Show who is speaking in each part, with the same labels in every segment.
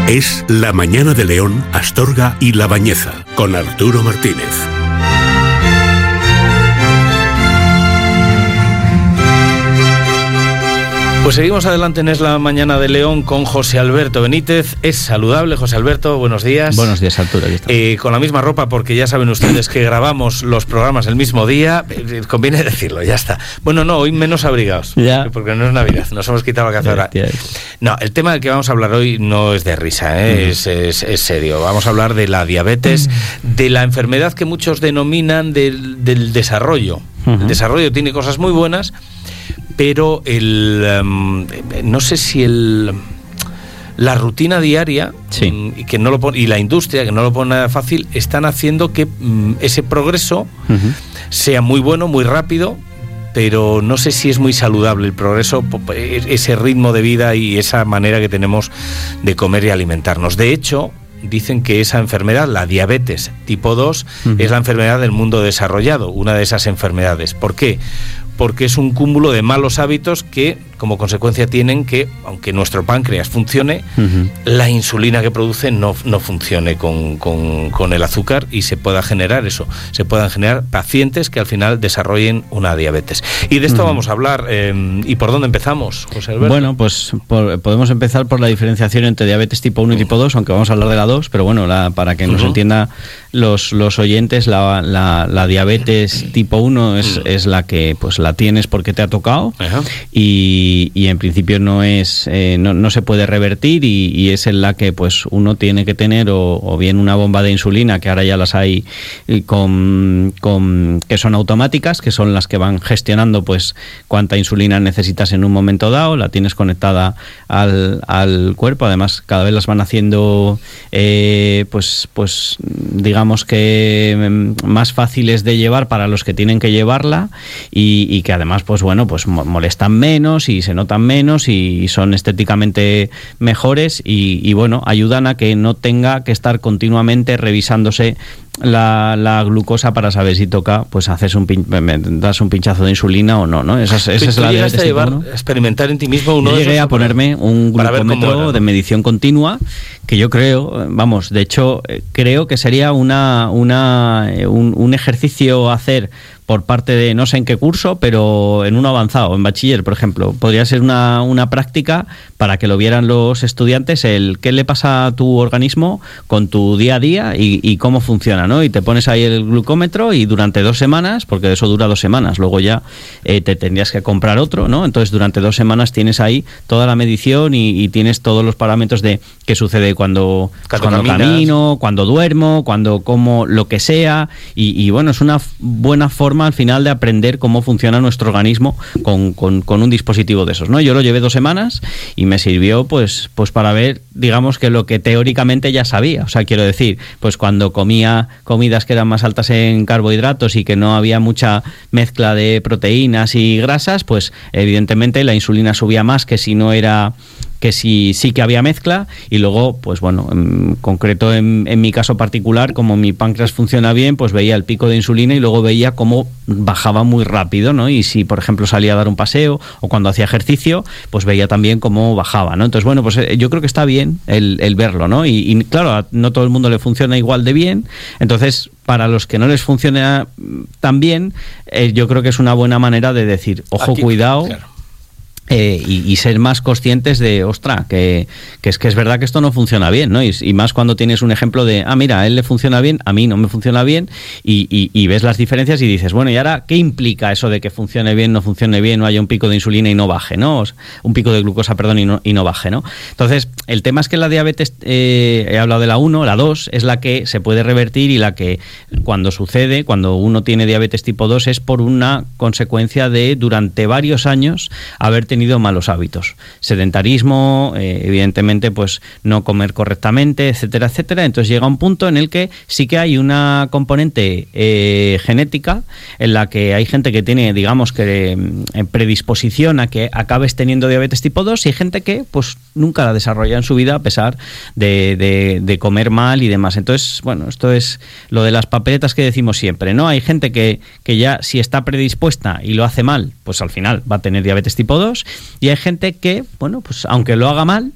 Speaker 1: Es La Mañana de León, Astorga y La Bañeza, con Arturo Martínez.
Speaker 2: Pues seguimos adelante en Es la Mañana de León con José Alberto Benítez. Es saludable, José Alberto, buenos días.
Speaker 3: Buenos días, Arturo.
Speaker 2: Con la misma ropa, porque ya saben ustedes que grabamos los programas el mismo día. Conviene decirlo, ya está. Bueno, no, hoy menos abrigados, porque no es Navidad, nos hemos quitado la cazadora. No, el tema del que vamos a hablar hoy no es de risa, es serio. Vamos a hablar de la diabetes, de la enfermedad que muchos denominan del desarrollo. El desarrollo tiene cosas muy buenas, pero no sé si la rutina diaria que no lo pone, y la industria, que no lo pone nada fácil, están haciendo que ese progreso sea muy bueno, muy rápido, pero no sé si es muy saludable el progreso, ese ritmo de vida y esa manera que tenemos de comer y alimentarnos. De hecho, dicen que esa enfermedad, la diabetes tipo 2, es la enfermedad del mundo desarrollado, una de esas enfermedades. ¿Por qué? Porque es un cúmulo de malos hábitos que, como consecuencia, tienen que, aunque nuestro páncreas funcione, la insulina que produce no funcione con el azúcar y se puedan generar pacientes que al final desarrollen una diabetes. Y de esto vamos a hablar. ¿Y por dónde empezamos, José Alberto?
Speaker 3: Bueno, pues podemos empezar por la diferenciación entre diabetes tipo 1 y tipo 2, aunque vamos a hablar de la 2, pero bueno, para que nos entienda los oyentes, la diabetes tipo 1 es la que pues la tienes porque te ha tocado y en principio no se puede revertir y es en la que pues uno tiene que tener o bien una bomba de insulina, que ahora ya las hay que son automáticas, que son las que van gestionando pues cuánta insulina necesitas en un momento dado, la tienes conectada al cuerpo. Además cada vez las van haciendo pues digamos que más fáciles de llevar para los que tienen que llevarla y que además pues bueno, pues molestan menos y se notan menos y son estéticamente mejores y bueno, ayudan a que no tenga que estar continuamente revisándose la glucosa para saber si toca, pues das un pinchazo de insulina o no. Esa es la diabetes tipo 1.
Speaker 2: A experimentar en ti mismo
Speaker 3: Yo llegué a ponerme un glucómetro de medición continua, que yo creo, de hecho, creo que sería un ejercicio a hacer por parte de, no sé en qué curso, pero en uno avanzado, en bachiller, por ejemplo. Podría ser una práctica para que lo vieran los estudiantes, qué le pasa a tu organismo con tu día a día y cómo funciona, ¿no? Y te pones ahí el glucómetro y durante 2 semanas, porque eso dura 2 semanas, luego ya te tendrías que comprar otro, ¿no? Entonces durante 2 semanas tienes ahí toda la medición y tienes todos los parámetros de qué sucede cuando camino, cuando duermo, cuando como, lo que sea, y bueno, es una buena forma al final de aprender cómo funciona nuestro organismo con un dispositivo de esos, ¿no? Yo lo llevé 2 semanas y me sirvió pues para ver, digamos, que lo que teóricamente ya sabía. O sea, quiero decir, pues cuando comía comidas que eran más altas en carbohidratos y que no había mucha mezcla de proteínas y grasas, pues evidentemente la insulina subía más que si no era, que sí que había mezcla. Y luego, pues bueno, en concreto en mi caso particular, como mi páncreas funciona bien, pues veía el pico de insulina y luego veía cómo bajaba muy rápido, ¿no? Y si, por ejemplo, salía a dar un paseo o cuando hacía ejercicio, pues veía también cómo bajaba, ¿no? Entonces, bueno, pues yo creo que está bien el verlo, ¿no? Y claro, no todo el mundo le funciona igual de bien. Entonces, para los que no les funciona tan bien, yo creo que es una buena manera de decir, ojo, cuidado. Claro. Y ser más conscientes de, que es verdad que esto no funciona bien, ¿no? Y más cuando tienes un ejemplo de, mira, a él le funciona bien, a mí no me funciona bien, y ves las diferencias y dices, bueno, ¿y ahora qué implica eso de que funcione bien, no funcione bien, no haya un pico de insulina y no baje, ¿no? Un pico de glucosa, perdón, y no baje, ¿no? Entonces, el tema es que la diabetes, he hablado de la 1, la 2 es la que se puede revertir y la que cuando uno tiene diabetes tipo 2 es por una consecuencia de durante varios años haber tenido malos hábitos, sedentarismo, evidentemente pues no comer correctamente, etcétera, etcétera. Entonces llega un punto en el que sí que hay una componente genética en la que hay gente que tiene, digamos, que predisposición a que acabes teniendo diabetes tipo 2 y hay gente que pues nunca la desarrolla en su vida a pesar de comer mal y demás. Entonces, bueno, esto es lo de las papeletas que decimos siempre, ¿no? Hay gente que ya si está predispuesta y lo hace mal, pues al final va a tener diabetes tipo 2. Y hay gente que, bueno, pues aunque lo haga mal,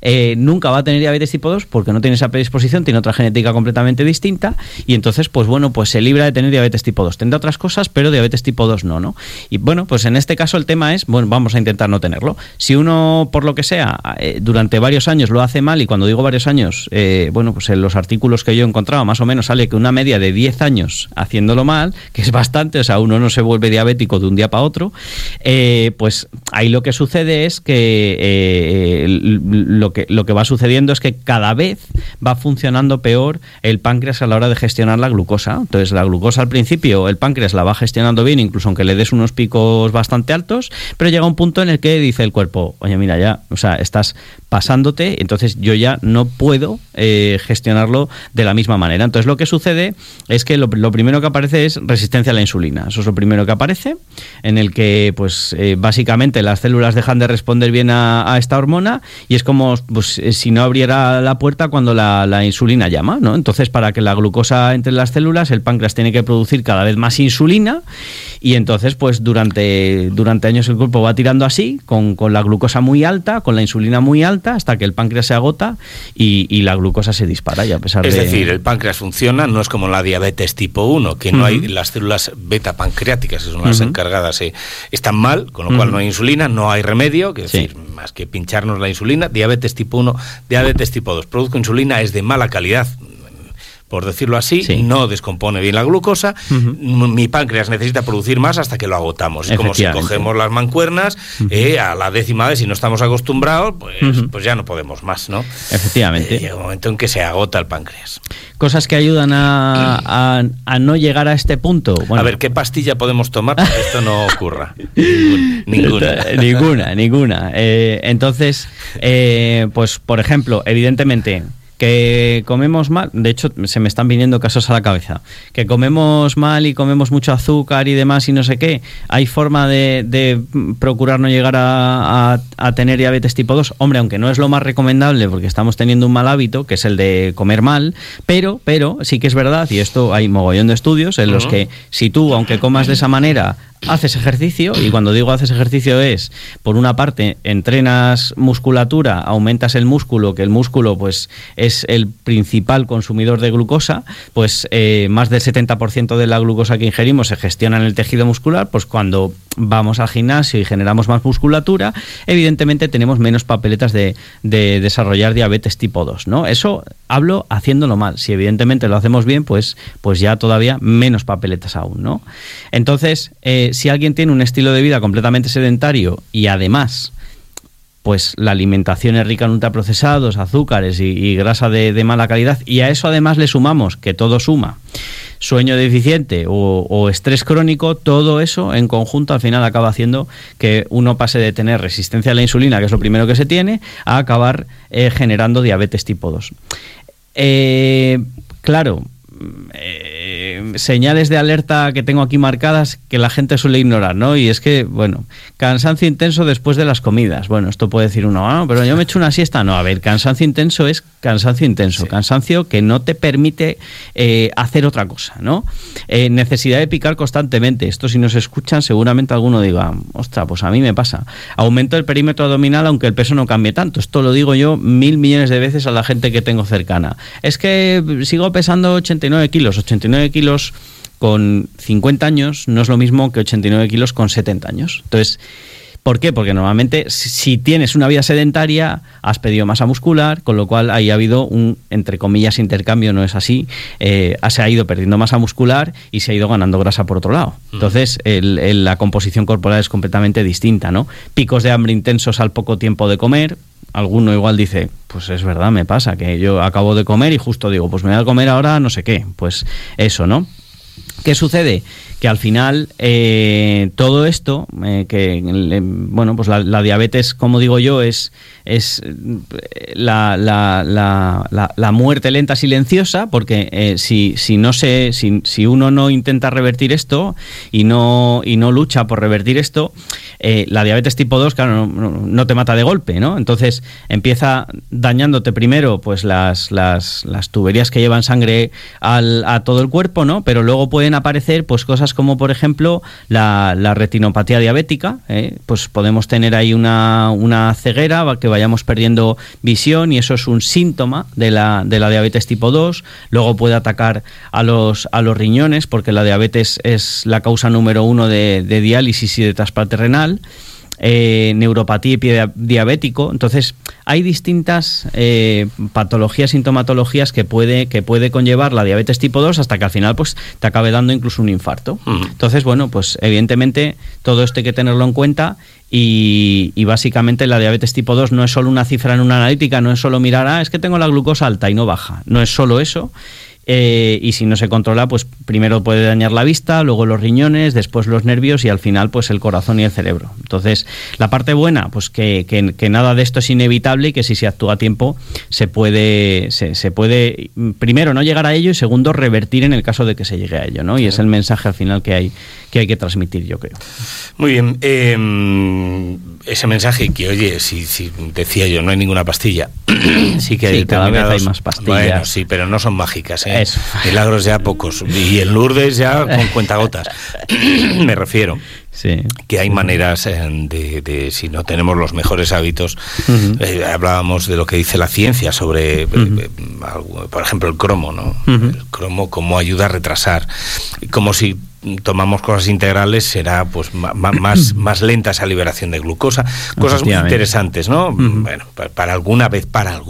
Speaker 3: nunca va a tener diabetes tipo 2 porque no tiene esa predisposición, tiene otra genética completamente distinta y entonces, pues bueno, pues se libra de tener diabetes tipo 2. Tendrá otras cosas, pero diabetes tipo 2 no. Y bueno, pues en este caso el tema es, bueno, vamos a intentar no tenerlo. Si uno, por lo que sea, durante varios años lo hace mal, y cuando digo varios años, bueno, pues en los artículos que yo he encontrado, más o menos sale que una media de 10 años haciéndolo mal, que es bastante, o sea, uno no se vuelve diabético de un día para otro, pues ahí lo que sucede es que lo que va sucediendo es que cada vez va funcionando peor el páncreas a la hora de gestionar la glucosa. Entonces, la glucosa al principio, el páncreas la va gestionando bien, incluso aunque le des unos picos bastante altos, pero llega un punto en el que dice el cuerpo, oye, mira, ya, o sea, estás pasándote, entonces yo ya no puedo gestionarlo de la misma manera. Entonces, lo que sucede es que lo primero que aparece es resistencia a la insulina. Eso es lo primero que aparece, en el que, pues, básicamente las células dejan de responder bien a esta hormona y es como, pues, si no abriera la puerta cuando la insulina llama, ¿no? Entonces, para que la glucosa entre en las células, el páncreas tiene que producir cada vez más insulina y entonces, pues, durante años el cuerpo va tirando así, con la glucosa muy alta, con la insulina muy alta, hasta que el páncreas se agota y la glucosa se dispara. Y a pesar
Speaker 2: es decir, el páncreas funciona, no es como la diabetes tipo 1, que no hay las células beta pancreáticas, que son las encargadas, están mal, con lo cual no hay insulina, no hay remedio, que es decir, más que pincharnos la insulina. Diabetes tipo 1, diabetes tipo 2. Produzco insulina, es de mala calidad, por decirlo así, no descompone bien la glucosa, mi páncreas necesita producir más hasta que lo agotamos. Es como si cogemos las mancuernas, a la 10ª vez, si no estamos acostumbrados, pues ya no podemos más, ¿no?
Speaker 3: Efectivamente.
Speaker 2: Llega un momento en que se agota el páncreas.
Speaker 3: Cosas que ayudan a no llegar a este punto. Bueno,
Speaker 2: a ver, ¿qué pastilla podemos tomar para que esto no ocurra?
Speaker 3: Ninguna. Entonces, pues, por ejemplo, evidentemente, que comemos mal, de hecho se me están viniendo casos a la cabeza, que comemos mal y comemos mucho azúcar y demás y no sé qué, hay forma de procurar no llegar a tener diabetes tipo 2, hombre, aunque no es lo más recomendable porque estamos teniendo un mal hábito, que es el de comer mal, pero sí que es verdad, y esto hay mogollón de estudios en los que si tú, aunque comas de esa manera, haces ejercicio, y cuando digo haces ejercicio es, por una parte, entrenas musculatura, aumentas el músculo, que el músculo pues es el principal consumidor de glucosa, pues más del 70% de la glucosa que ingerimos se gestiona en el tejido muscular, pues cuando vamos al gimnasio y generamos más musculatura, evidentemente tenemos menos papeletas de desarrollar diabetes tipo 2, ¿no? Eso hablo haciéndolo mal. Si evidentemente lo hacemos bien, pues ya todavía menos papeletas aún, ¿no? Entonces, si alguien tiene un estilo de vida completamente sedentario y además, pues la alimentación es rica en ultraprocesados, azúcares y grasa de mala calidad, y a eso además le sumamos, que todo suma, sueño deficiente o estrés crónico, todo eso en conjunto al final acaba haciendo que uno pase de tener resistencia a la insulina, que es lo primero que se tiene, a acabar generando diabetes tipo 2. Claro, señales de alerta que tengo aquí marcadas que la gente suele ignorar, ¿no? Y es que, bueno, cansancio intenso después de las comidas. Bueno, esto puede decir uno, pero yo me echo una siesta. No, a ver, cansancio intenso es cansancio intenso, cansancio que no te permite hacer otra cosa, ¿no? Necesidad de picar constantemente. Esto, si nos escuchan, seguramente alguno diga, ostras, pues a mí me pasa. Aumento del perímetro abdominal aunque el peso no cambie tanto. Esto lo digo yo 1.000 millones de veces a la gente que tengo cercana. Es que sigo pesando 89 kilos. 89 kilos con 50 años no es lo mismo que 89 kilos con 70 años. Entonces, ¿por qué? Porque normalmente si tienes una vida sedentaria has perdido masa muscular, con lo cual ahí ha habido un, entre comillas, intercambio, no es así, se ha ido perdiendo masa muscular y se ha ido ganando grasa por otro lado. Entonces la composición corporal es completamente distinta, ¿no? Picos de hambre intensos al poco tiempo de comer. Alguno igual dice, pues es verdad, me pasa, que yo acabo de comer y justo digo, pues me voy a comer ahora no sé qué. Pues eso, ¿no? ¿Qué sucede? Que al final todo esto, bueno, pues la diabetes, como digo yo, es la muerte lenta silenciosa, porque si uno no intenta revertir esto y no lucha por revertir esto, la diabetes tipo 2, claro, no te mata de golpe, ¿no? Entonces empieza dañándote primero pues las tuberías que llevan sangre a todo el cuerpo, ¿no? Pero luego pueden aparecer pues cosas cosas como, por ejemplo, la retinopatía diabética, pues podemos tener ahí una ceguera, que vayamos perdiendo visión, y eso es un síntoma de la diabetes tipo 2. Luego puede atacar a los riñones, porque la diabetes es la causa número 1 de diálisis y de trasplante renal. Neuropatía y pie diabético. Entonces hay distintas patologías, sintomatologías que puede conllevar la diabetes tipo 2, hasta que al final pues te acabe dando incluso un infarto. Entonces, bueno, pues evidentemente todo esto hay que tenerlo en cuenta, y básicamente la diabetes tipo 2 no es solo una cifra en una analítica, no es solo mirar, es que tengo la glucosa alta y no baja, no es solo eso. Y si no se controla, pues primero puede dañar la vista, luego los riñones, después los nervios y al final pues el corazón y el cerebro. Entonces, la parte buena, pues que nada de esto es inevitable, y que si se actúa a tiempo se puede primero no llegar a ello, y segundo revertir en el caso de que se llegue a ello, ¿no? Y es el mensaje al final que hay que transmitir, yo creo.
Speaker 2: Muy bien, ese mensaje que, oye, si decía yo, no hay ninguna pastilla, sí que hay,
Speaker 3: cada vez hay más pastillas.
Speaker 2: Bueno, sí, pero no son mágicas, ¿eh?
Speaker 3: Eso.
Speaker 2: Milagros ya pocos, y en Lourdes ya con cuentagotas. Me refiero.
Speaker 3: Sí.
Speaker 2: Que hay maneras de si no tenemos los mejores hábitos. Hablábamos de lo que dice la ciencia sobre, por ejemplo, el cromo, ¿no? El cromo, cómo ayuda a retrasar. Como si tomamos cosas integrales será pues más lenta esa liberación de glucosa. Cosas muy interesantes, ¿no? Bueno, para alguna vez.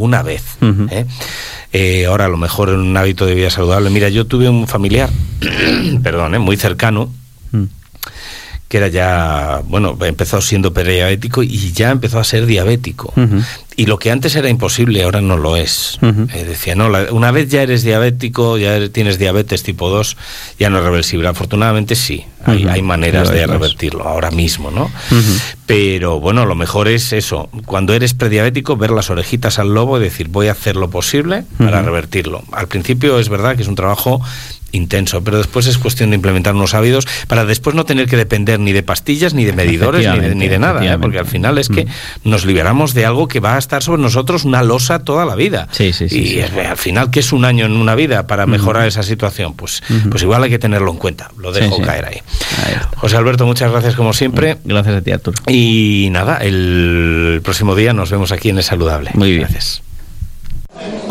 Speaker 2: Ahora a lo mejor en un hábito de vida saludable. Mira, yo tuve un familiar, muy cercano, que era ya, bueno, empezó siendo prediabético y ya empezó a ser diabético. Y lo que antes era imposible, ahora no lo es. Decía, no, una vez ya eres diabético, ya tienes diabetes tipo 2, ya no es reversible. Afortunadamente sí, hay maneras de revertirlo ahora mismo, ¿no? Pero bueno, lo mejor es eso, cuando eres prediabético, ver las orejitas al lobo y decir, voy a hacer lo posible para revertirlo. Al principio es verdad que es un trabajo intenso, pero después es cuestión de implementar unos hábitos para después no tener que depender ni de pastillas, ni de medidores, ni de nada, porque al final es que nos liberamos de algo que va a estar sobre nosotros una losa toda la vida. Y al final, ¿qué es un año en una vida para mejorar esa situación? Pues igual hay que tenerlo en cuenta. Lo dejo caer ahí. José Alberto, muchas gracias como siempre.
Speaker 3: Gracias a ti, Arturo.
Speaker 2: Y nada, el próximo día nos vemos aquí en Es Saludable.
Speaker 3: Muy bien.
Speaker 2: Gracias.